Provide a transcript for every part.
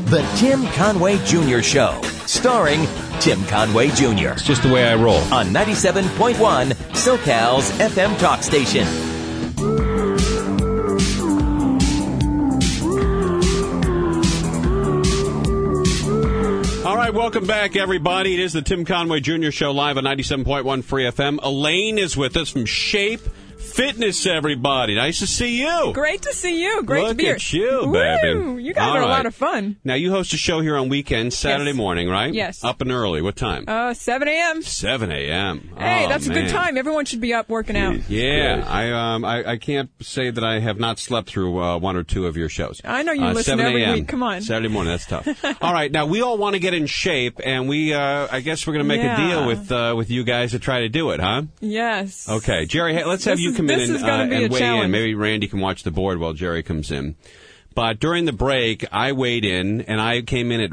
The Tim Conway Jr. Show, starring Tim Conway Jr. It's just the way I roll. On 97.1 SoCal's FM talk station. All right, welcome back, everybody. It is the Tim Conway Jr. Show live on 97.1 Free FM. Elaine is with us from Shape Fitness, everybody. Nice to see you. Great to see you. Great to be here. Look at you, baby. Woo, you guys are a lot of fun. Now, you host a show here on weekends, Saturday morning, right? Yes. Up and early. What time? 7 a.m. 7 a.m. Hey, that's a good time. Everyone should be up working out. Yeah. I can't say that I have not slept through one or two of your shows. I know you listen every week. Come on. Saturday morning. That's tough. All right. Now, we all want to get in shape, and I guess we're going to make a deal with you guys to try to do it, huh? Yes. Okay. Jerry, hey, let's have you come in and weigh in. Maybe Randy can watch the board while Jerry comes in. But during the break, I weighed in, and I came in at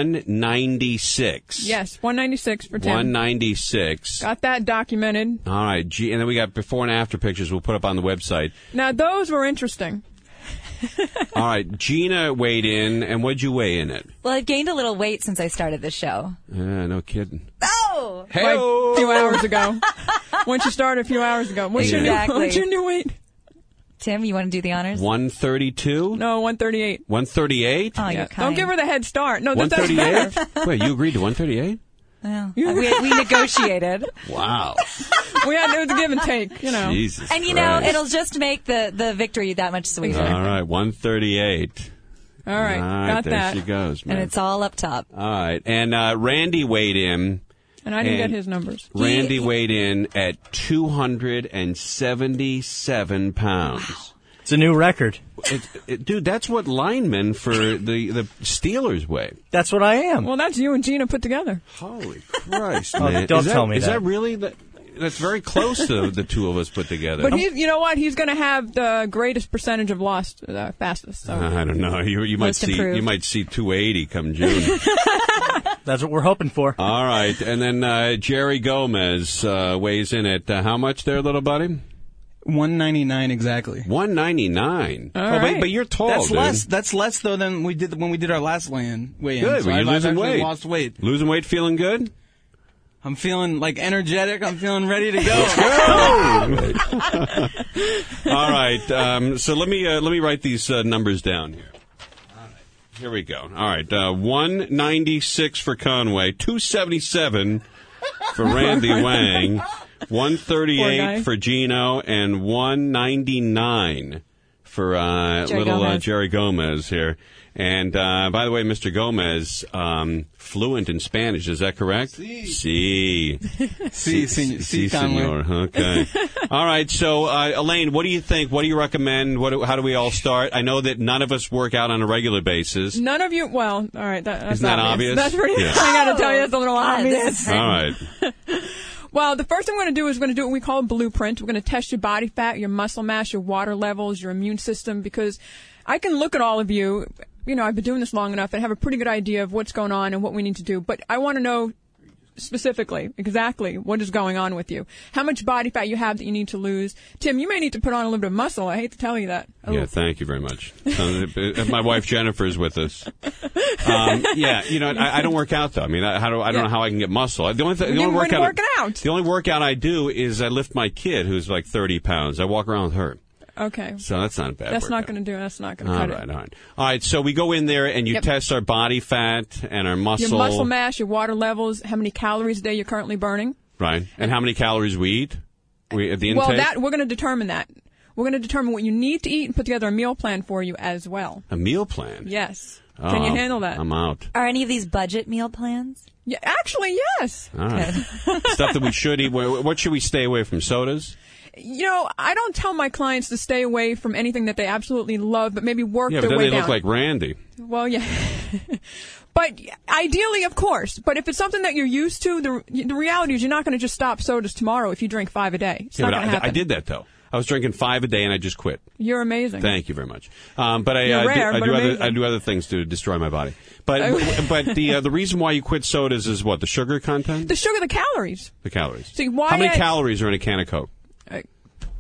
196. Yes, 196 for Tim. 196. Got that documented. All right. And then we got before and after pictures we'll put up on the website. Now, those were interesting. All right. Gina weighed in, and what'd you weigh in at? Well, I've gained a little weight since I started this show. No kidding. Oh! Like a few hours ago. Once you started a few hours ago. What's your new weight? Tim, you want to do the honors? 132? No, 138. 138? Oh, you're kind. Don't give her the head start. No, that's 138? Wait, you agreed to 138? Well, we negotiated. Wow. We had to give and take, you know. Jesus and, Christ. it'll just make the victory that much sweeter. All right, 138. All right, got there that. She goes, man. And it's all up top. All right, and Randy weighed in. And I didn't get his numbers. Randy weighed in at 277 pounds. Wow. It's a new record. Dude, that's what linemen for the Steelers weigh. That's what I am. Well, that's you and Gina put together. Holy Christ, man. Don't tell me that. Is that really... That's very close to the two of us put together. But you know what? He's going to have the greatest percentage of lost fastest. So. I don't know. You might see 280 come June. That's what we're hoping for. All right, and then Jerry Gomez weighs in at how much there, little buddy? 199 exactly. 199. Right. But you're tall. That's dude. less. That's less though than we did when we did our last weigh-in. Good. So You're losing weight. Lost weight. Losing weight, feeling good. I'm feeling energetic. I'm feeling ready to go. All right. So let me write these numbers down here. All right. Here we go. All right. 196 for Conway, 277 for Randy Wang, 138 for Gino, and 199 for Jerry Gomez here. And, by the way, Mr. Gomez, fluent in Spanish, is that correct? Sí, senor. Okay. All right, so, Elaine, what do you think? What do you recommend? How do we all start? I know that none of us work out on a regular basis. None of you, well, all right. That's Isn't that obvious? That's pretty, I got to tell you, it's a little obvious. All right. Well, the first thing we're going to do is we're going to do what we call a blueprint. We're going to test your body fat, your muscle mass, your water levels, your immune system, because I can look at all of you. You know, I've been doing this long enough and have a pretty good idea of what's going on and what we need to do. But I want to know specifically, exactly what is going on with you. How much body fat you have that you need to lose. Tim, you may need to put on a little bit of muscle. I hate to tell you that. Yeah, thank you very much. My wife Jennifer's with us. Yeah, you know, I don't work out though. I mean, I don't know how I can get muscle. The only workout I do is I lift my kid who's like 30 pounds. I walk around with her. Okay. So that's not a bad. That's not going to do it. That's not going to cut it. All right. So we go in there and you test our body fat and our muscle. Your muscle mass, your water levels, how many calories a day you're currently burning. Right. And how many calories we eat. At the intake. Well, we're going to determine that. We're going to determine what you need to eat and put together a meal plan for you as well. A meal plan? Yes. Oh, can you handle that? I'm out. Are any of these budget meal plans? Yeah, actually, yes. All right. Stuff that we should eat. What should we stay away from? Sodas? You know, I don't tell my clients to stay away from anything that they absolutely love, but maybe work their way down. Yeah, but then they look like Randy. Well, yeah. But ideally, of course. But if it's something that you're used to, the reality is you're not going to just stop sodas tomorrow if you drink 5 a day. It's not going to happen. I did that, though. I was drinking 5 a day, and I just quit. You're amazing. Thank you very much. But I do other things to destroy my body. But the reason why you quit sodas is what? The sugar content? The sugar, the calories. The calories. See, how many calories are in a can of Coke?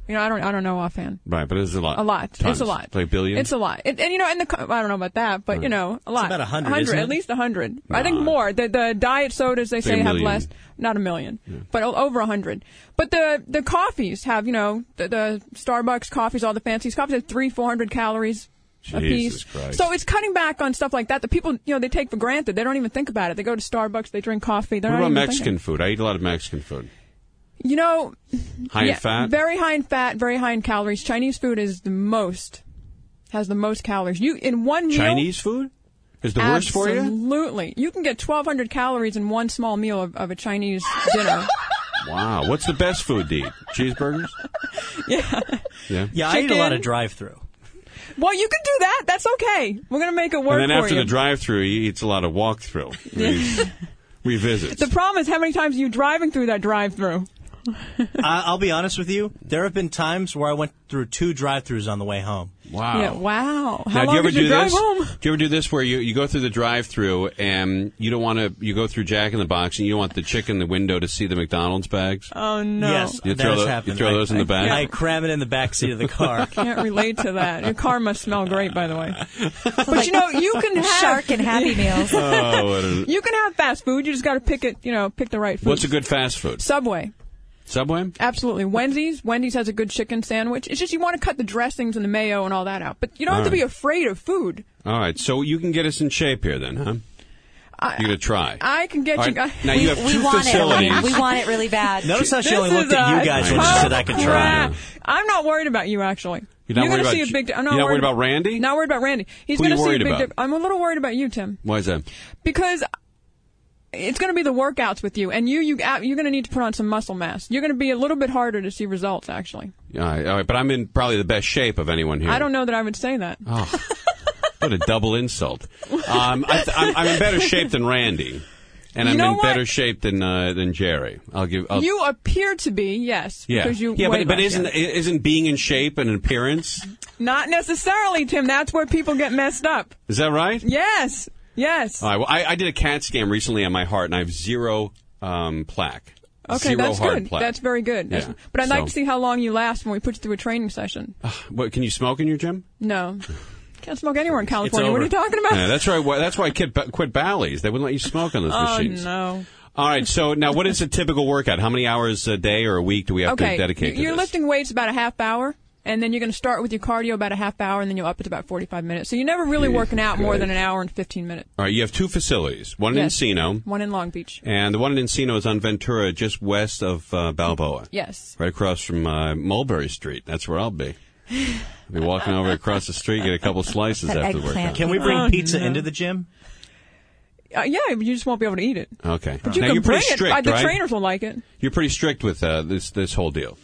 I don't know offhand. Right, but it's a lot. A lot. Tons. It's a lot. Like billions? It's a lot. I don't know about that, but, a lot. It's about 100, isn't it? At least 100. I think more. The diet sodas, they say, a have million. less. Not a million, but over 100. But the coffees have, the Starbucks coffees, all the fancy coffees have 300-400 calories a Jesus piece. Christ. So it's cutting back on stuff like that that people, they take for granted. They don't even think about it. They go to Starbucks, they drink coffee. They're What not about even Mexican food? I eat a lot of Mexican food. High in fat? Very high in fat, very high in calories. Chinese food has the most calories. In one meal. Chinese food is the worst for you? Absolutely. You can get 1,200 calories in one small meal of a Chinese dinner. Wow. What's the best food to eat? Cheeseburgers? Yeah. Yeah, I eat a lot of drive-through. Well, you can do that. That's okay. We're going to make it work for you. And then after the drive-through, he eats a lot of walk-through. Revisits. The problem is how many times are you driving through that drive-through? I'll be honest with you. There have been times where I went through 2 drive-thrus on the way home. Wow. Yeah, wow. Now, How do long you ever did you do drive this? home? Do you ever do this where you go through the drive-through and you don't want to? You go through Jack in the Box and you don't want the chick in the window to see the McDonald's bags. Oh, no. Yes, You that throw, has happened. you throw those in the bag. I cram it in the back seat of the car. Can't relate to that. Your car must smell great, by the way. But you can have Shark and Happy Meals. You can have fast food. You just got to pick it. Pick the right food. What's a good fast food? Subway? Subway? Absolutely. Wendy's has a good chicken sandwich. It's just you want to cut the dressings and the mayo and all that out. But you don't have to be afraid of food. All right, so you can get us in shape here then, huh? You're going to try. I can get All you. right, now you have we 2 want facilities. it. We want it really bad. Notice how she This only looked is at a you guys when she said I could try. I'm not worried about you, actually. You're not gonna worried see about a big. I'm you're not worried about Randy? Not worried about Randy. He's Who are going to you see a worried big. about? I'm a little worried about you, Tim, Why is that? because it's going to be the workouts with you, and you're going to need to put on some muscle mass. You're going to be a little bit harder to see results, actually. All right, but I'm in probably the best shape of anyone here. I don't know that I would say that. Oh, what a double insult. I'm in better shape than Randy, and I'm in better shape than Jerry. You appear to be, yes. Yeah, Because you yeah, weigh but less, yes. isn't being in shape an appearance? Not necessarily, Tim. That's where people get messed up. Is that right? Yes. Yes. All right. Well, I did a CAT scan recently on my heart, and I have 0 plaque. Okay, 0 that's heart good. plaque. That's very good. Yeah. But I'd like to see how long you last when we put you through a training session. What? Can you smoke in your gym? No. Can't smoke anywhere in California. What are you talking about? Yeah, that's right. That's why I quit Bally's. They wouldn't let you smoke on those machines. Oh, no. All right. So now, what is a typical workout? How many hours a day or a week do we have to dedicate to You're this? lifting weights about a half hour. And then you're going to start with your cardio about a half hour, and then you'll up it to about 45 minutes. So you're never really working out more than an hour and 15 minutes. All right, you have 2 facilities, one Yes. in Encino. One in Long Beach. And the one in Encino is on Ventura, just west of Balboa. Yes. Right across from Mulberry Street. That's where I'll be. I'll be walking over across the street, get a couple slices That after the eggplant. workout. Can we bring pizza into the gym? Yeah, but you just won't be able to eat it. Okay. But you now, can you're bring pretty it. strict, The right? trainers will like it. You're pretty strict with this whole deal.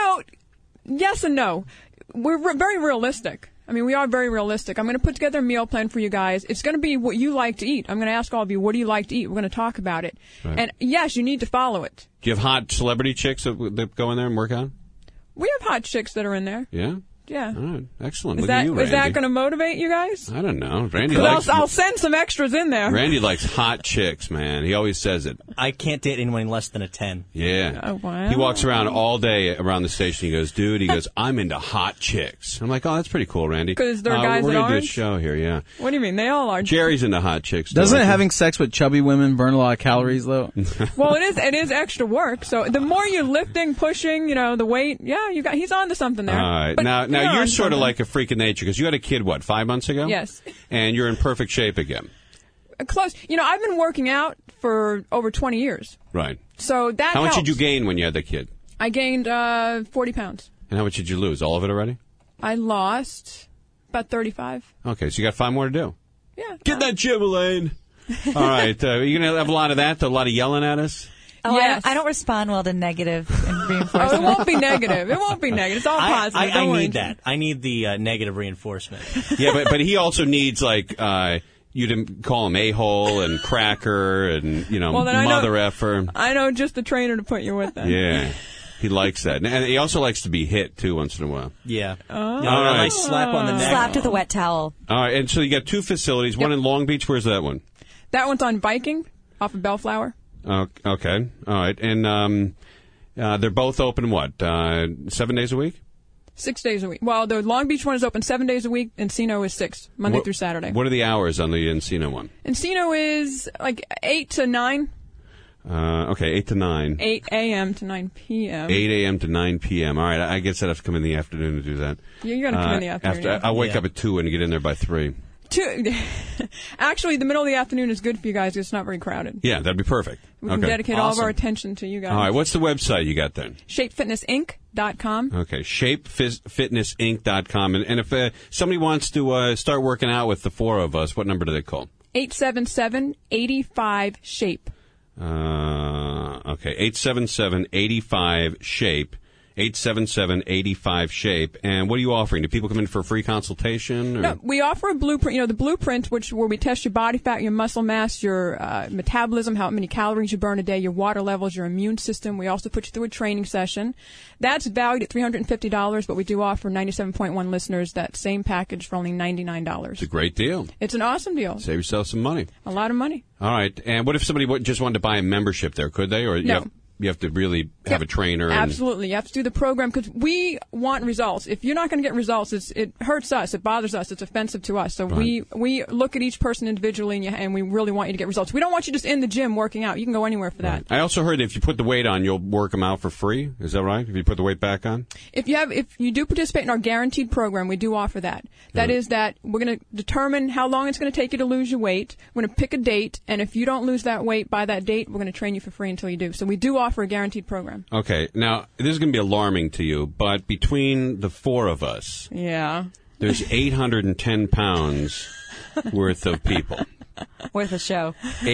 Yes and no. We're very realistic. I mean, we are very realistic. I'm going to put together a meal plan for you guys. It's going to be what you like to eat. I'm going to ask all of you, what do you like to eat? We're going to talk about it. Right. And yes, you need to follow it. Do you have hot celebrity chicks that go in there and work out? We have hot chicks that are in there. Yeah? Yeah. All right. Excellent. Is Look at you, Randy. is that going to motivate you guys? I don't know. Randy 'Cause likes... I'll send some extras in there. Randy likes hot chicks, man. He always says it. I can't date anyone less than a 10. Yeah. Oh, wow. He walks around all day around the station. He goes, dude, I'm into hot chicks. I'm like, oh, that's pretty cool, Randy. 'Cause there are guys we're that gonna do a aren't? show here, yeah. What do you mean? They all are. Jerry's into hot chicks. Doesn't too. having sex with chubby women burn a lot of calories, though? Well, it is extra work. So the more you're lifting, pushing, the weight, he's on to something there. All right. But Now you're you're on sort of something. like a freak of nature because you had a kid, 5 months ago? Yes. And you're in perfect shape again. Close. I've been working out for over 20 years. Right. So that How much helps. did you gain when you had the kid? I gained 40 pounds. And how much did you lose? All of it already? I lost about 35. Okay, so you got 5 more to do. Yeah. Get that gym, Elaine. All right. Are you going to have a lot of that? A lot of yelling at us? Oh, Yes. I don't respond well to negative and Oh, reinforcement. it won't be negative. It won't be negative. It's all positive. I Don't worry. need that. I need the negative reinforcement. Yeah, but he also needs, you to call him a-hole and cracker and, Well, then I know- mother effer. I know just the trainer to put you with then. Yeah. He likes that. And he also likes to be hit, too, once in a while. Yeah. Oh. A right. nice slap on the neck. Slapped with a wet towel. All right, and so you got 2 facilities. One in Long Beach. Where's that one? That one's on Viking off of Bellflower. Okay. All right. And they're both open, 7 days a week? 6 days a week. Well, the Long Beach one is open 7 days a week. Encino is 6, Monday through Saturday. What are the hours on the Encino one? Encino is like 8 to 9. Okay, 8 to 9. 8 a.m. to 9 p.m. 8 a.m. to 9 p.m. All right, I guess I'd have to come in the afternoon to do that. You're going to come in the afternoon. I'll wake up at 2 and get in there by 3. Actually, the middle of the afternoon is good for you guys. It's not very crowded. Yeah, that'd be perfect. We can dedicate all of our attention to you guys. All right, what's the website you got there? ShapeFitnessInc.com. Okay, ShapeFitnessInc.com. And if somebody wants to start working out with the four of us, what number do they call? 877-85-SHAPE. Okay, 877-85-SHAPE. 877-85-SHAPE. And what are you offering? Do people come in for a free consultation? Or? No, we offer a blueprint, the blueprint, where we test your body fat, your muscle mass, your metabolism, how many calories you burn a day, your water levels, your immune system. We also put you through a training session. That's valued at $350, but we do offer 97.1 listeners that same package for only $99. It's a great deal. It's an awesome deal. Save yourself some money. A lot of money. All right. And what if somebody just wanted to buy a membership there? Could they? Or No. You have to really have a trainer. Absolutely. You have to do the program because we want results. If you're not going to get results, it hurts us. It bothers us. It's offensive to us. So right. we look at each person individually and we really want you to get results. We don't want you just in the gym working out. You can go anywhere for that. I also heard if you put the weight on, you'll work them out for free. Is that right? If you put the weight back on? If you do participate in our guaranteed program, we do offer that. That is that we're going to determine how long it's going to take you to lose your weight. We're going to pick a date, and if you don't lose that weight by that date, we're going to train you for free until you do. So we do offer a guaranteed program. Okay. Now, this is going to be alarming to you, but between the four of us, there's 810 pounds worth of people. Worth a show.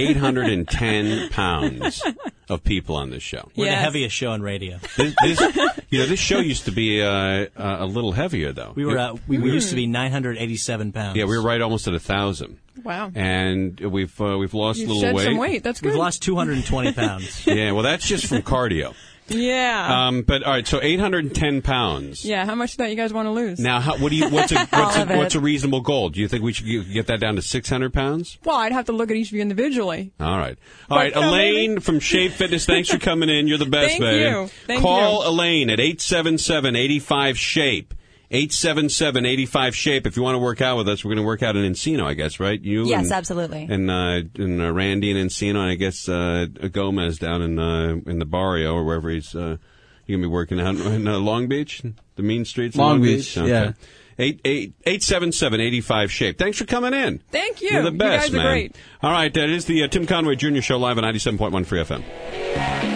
810 pounds of people on this show. We're the heaviest show on radio. This show used to be a little heavier, though. We used to be 987 pounds. Yeah, we were right almost at 1,000. Wow. And we've lost a little shed weight. some weight. That's good. We've lost 220 pounds. Yeah, well, that's just from cardio. Yeah. But all right, so 810 pounds. Yeah. How much do that you guys want to lose? Now, what's a reasonable goal? Do you think we should get that down to 600 pounds? Well, I'd have to look at each of you individually. All right. All right, Elaine from Shape Fitness, thanks for coming in. You're the best, Thank baby. you. Thank Call you. Elaine at 877-85-SHAPE. 877-85-SHAPE. If you want to work out with us, we're going to work out in Encino, I guess, right? Yes, absolutely. And Randy in Encino, and I guess Gomez down in the barrio or wherever he's going to be working out in Long Beach, the mean streets. Long Beach, okay. yeah. 877-85-SHAPE. Thanks for coming in. Thank you. You're the best, you guys man. are great. All right, that is the Tim Conway Jr. Show live on 97.1 Free FM.